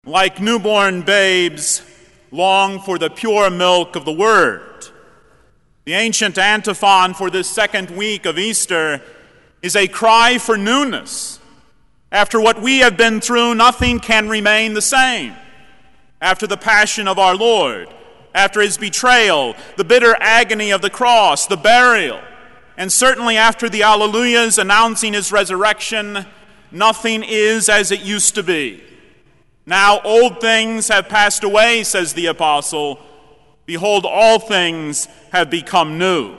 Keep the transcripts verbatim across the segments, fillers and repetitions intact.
like newborn babes, long for the pure milk of the Word. The ancient antiphon for this second week of Easter is a cry for newness. After what we have been through, nothing can remain the same. After the passion of our Lord, after his betrayal, the bitter agony of the cross, the burial, and certainly after the Alleluias announcing his resurrection, nothing is as it used to be. Now old things have passed away, says the apostle. Behold, all things have become new.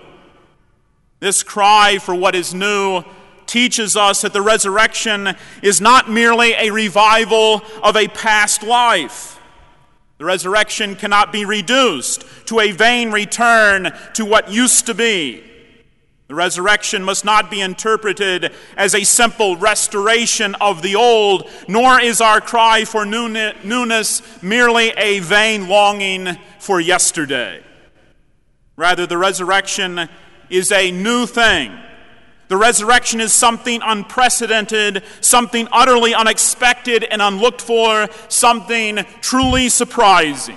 This cry for what is new teaches us that the resurrection is not merely a revival of a past life. The resurrection cannot be reduced to a vain return to what used to be. The resurrection must not be interpreted as a simple restoration of the old, nor is our cry for newness merely a vain longing for yesterday. Rather, the resurrection is a new thing. The resurrection is something unprecedented, something utterly unexpected and unlooked for, something truly surprising.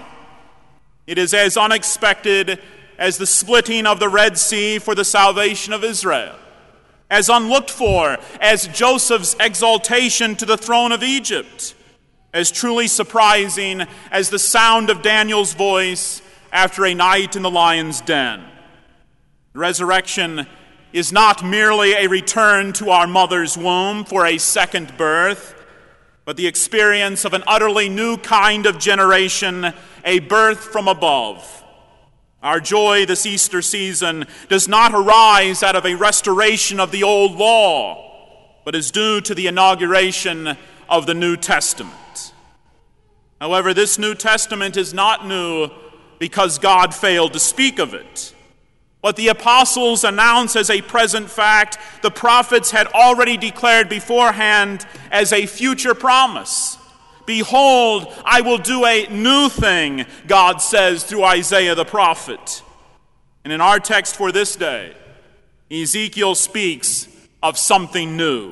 It is as unexpected as the splitting of the Red Sea for the salvation of Israel, as unlooked for as Joseph's exaltation to the throne of Egypt, as truly surprising as the sound of Daniel's voice after a night in the lion's den. The resurrection is not merely a return to our mother's womb for a second birth, but the experience of an utterly new kind of generation, a birth from above. Our joy this Easter season does not arise out of a restoration of the old law, but is due to the inauguration of the New Testament. However, this New Testament is not new because God failed to speak of it. What the apostles announce as a present fact, the prophets had already declared beforehand as a future promise. Behold, I will do a new thing, God says through Isaiah the prophet. And in our text for this day, Ezekiel speaks of something new.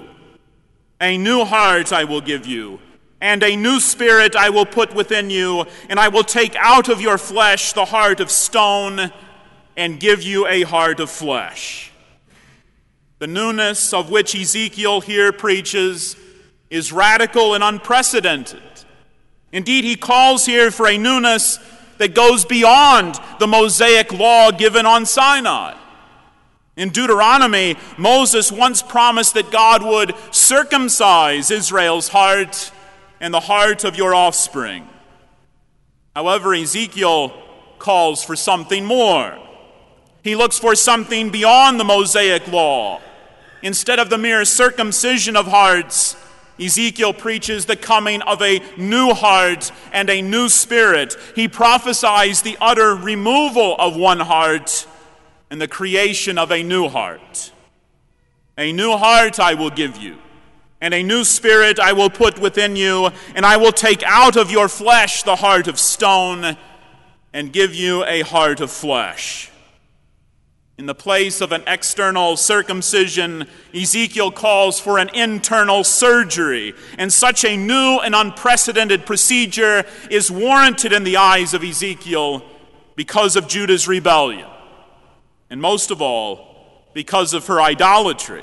A new heart I will give you, and a new spirit I will put within you, and I will take out of your flesh the heart of stone and give you a heart of flesh. The newness of which Ezekiel here preaches is radical and unprecedented. Indeed, he calls here for a newness that goes beyond the Mosaic law given on Sinai. In Deuteronomy, Moses once promised that God would circumcise Israel's heart and the heart of your offspring. However, Ezekiel calls for something more. He looks for something beyond the Mosaic law. Instead of the mere circumcision of hearts, Ezekiel preaches the coming of a new heart and a new spirit. He prophesies the utter removal of one heart and the creation of a new heart. A new heart I will give you, and a new spirit I will put within you, and I will take out of your flesh the heart of stone and give you a heart of flesh. In the place of an external circumcision, Ezekiel calls for an internal surgery, and such a new and unprecedented procedure is warranted in the eyes of Ezekiel because of Judah's rebellion, and most of all, because of her idolatry.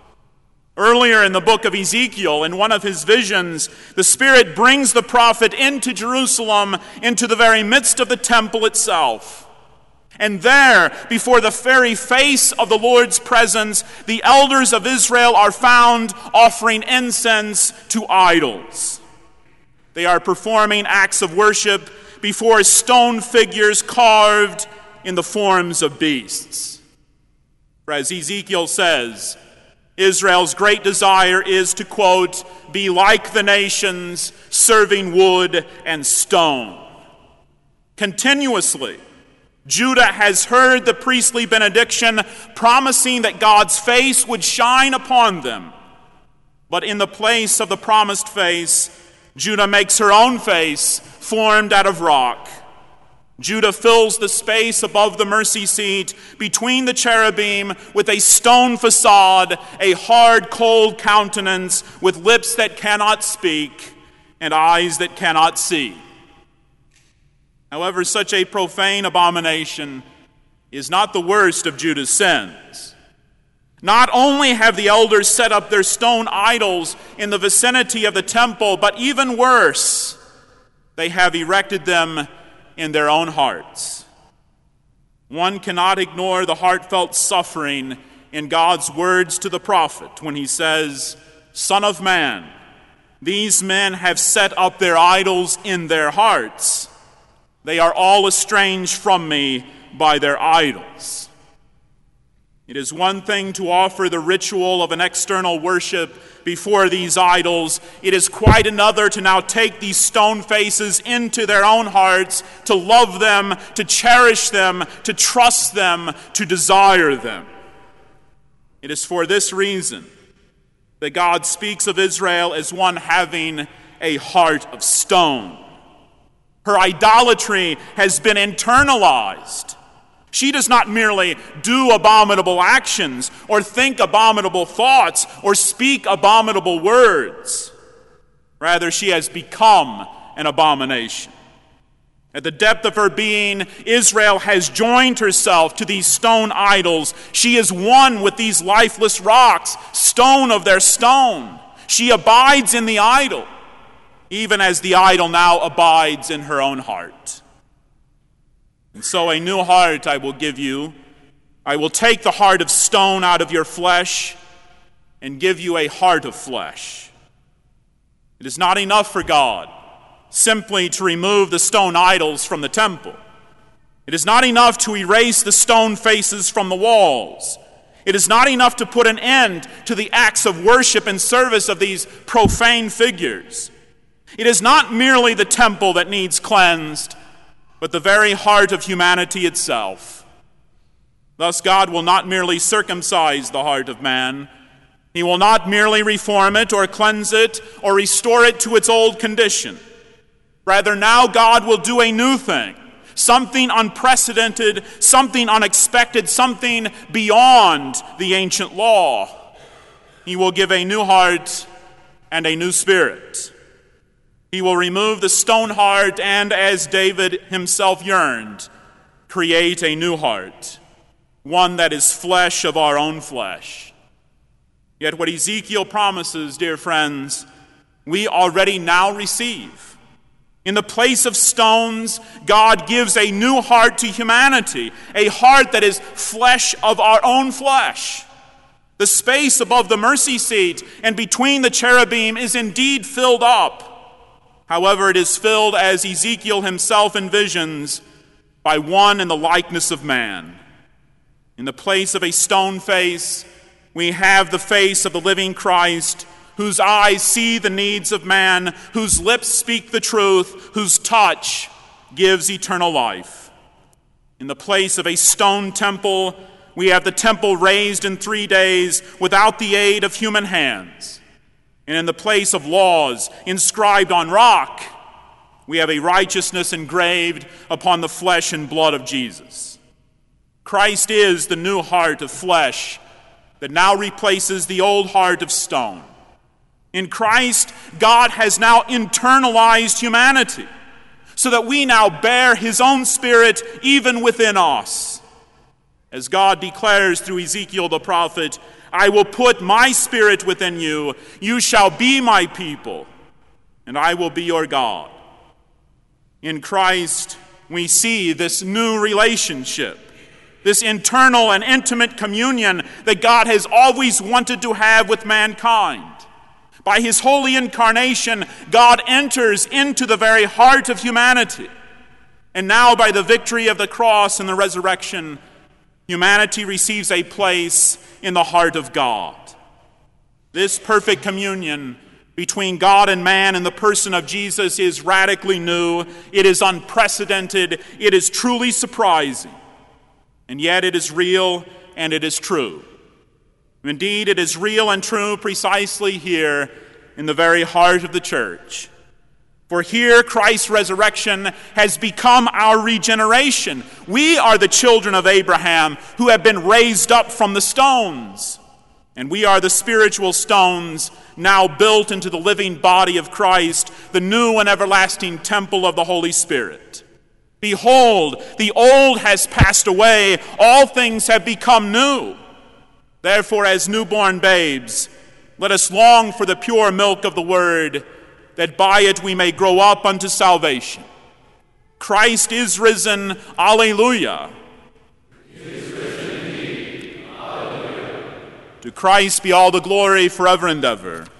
Earlier in the book of Ezekiel, in one of his visions, the Spirit brings the prophet into Jerusalem, into the very midst of the temple itself. And there, before the very face of the Lord's presence, the elders of Israel are found offering incense to idols. They are performing acts of worship before stone figures carved in the forms of beasts. For as Ezekiel says, Israel's great desire is to, quote, be like the nations, serving wood and stone. Continuously, Judah has heard the priestly benediction promising that God's face would shine upon them. But in the place of the promised face, Judah makes her own face formed out of rock. Judah fills the space above the mercy seat between the cherubim with a stone facade, a hard, cold countenance with lips that cannot speak, and eyes that cannot see. However, such a profane abomination is not the worst of Judah's sins. Not only have the elders set up their stone idols in the vicinity of the temple, but even worse, they have erected them in their own hearts. One cannot ignore the heartfelt suffering in God's words to the prophet when he says, "Son of man, these men have set up their idols in their hearts. They are all estranged from me by their idols." It is one thing to offer the ritual of an external worship before these idols. It is quite another to now take these stone faces into their own hearts, to love them, to cherish them, to trust them, to desire them. It is for this reason that God speaks of Israel as one having a heart of stone. Her idolatry has been internalized. She does not merely do abominable actions or think abominable thoughts or speak abominable words. Rather, she has become an abomination. At the depth of her being, Israel has joined herself to these stone idols. She is one with these lifeless rocks, stone of their stone. She abides in the idol, even as the idol now abides in her own heart. And so a new heart I will give you. I will take the heart of stone out of your flesh and give you a heart of flesh. It is not enough for God simply to remove the stone idols from the temple. It is not enough to erase the stone faces from the walls. It is not enough to put an end to the acts of worship and service of these profane figures. It is not merely the temple that needs cleansed, but the very heart of humanity itself. Thus, God will not merely circumcise the heart of man. He will not merely reform it or cleanse it or restore it to its old condition. Rather, now God will do a new thing, something unprecedented, something unexpected, something beyond the ancient law. He will give a new heart and a new spirit. He will remove the stone heart and, as David himself yearned, create a new heart, one that is flesh of our own flesh. Yet what Ezekiel promises, dear friends, we already now receive. In the place of stones, God gives a new heart to humanity, a heart that is flesh of our own flesh. The space above the mercy seat and between the cherubim is indeed filled up. However, it is filled, as Ezekiel himself envisions, by one in the likeness of man. In the place of a stone face, we have the face of the living Christ, whose eyes see the needs of man, whose lips speak the truth, whose touch gives eternal life. In the place of a stone temple, we have the temple raised in three days without the aid of human hands. And in the place of laws inscribed on rock, we have a righteousness engraved upon the flesh and blood of Jesus. Christ is the new heart of flesh that now replaces the old heart of stone. In Christ, God has now internalized humanity, so that we now bear his own spirit even within us. As God declares through Ezekiel the prophet, "I will put my spirit within you, you shall be my people, and I will be your God." In Christ, we see this new relationship, this internal and intimate communion that God has always wanted to have with mankind. By his holy incarnation, God enters into the very heart of humanity. And now, by the victory of the cross and the resurrection, humanity receives a place in the heart of God. This perfect communion between God and man in the person of Jesus is radically new. It is unprecedented. It is truly surprising. And yet it is real and it is true. Indeed, it is real and true precisely here in the very heart of the church. For here, Christ's resurrection has become our regeneration. We are the children of Abraham who have been raised up from the stones. And we are the spiritual stones now built into the living body of Christ, the new and everlasting temple of the Holy Spirit. Behold, the old has passed away, all things have become new. Therefore, as newborn babes, let us long for the pure milk of the Word, that by it we may grow up unto salvation. Christ is risen. Alleluia. He is risen indeed. Alleluia. To Christ be all the glory forever and ever.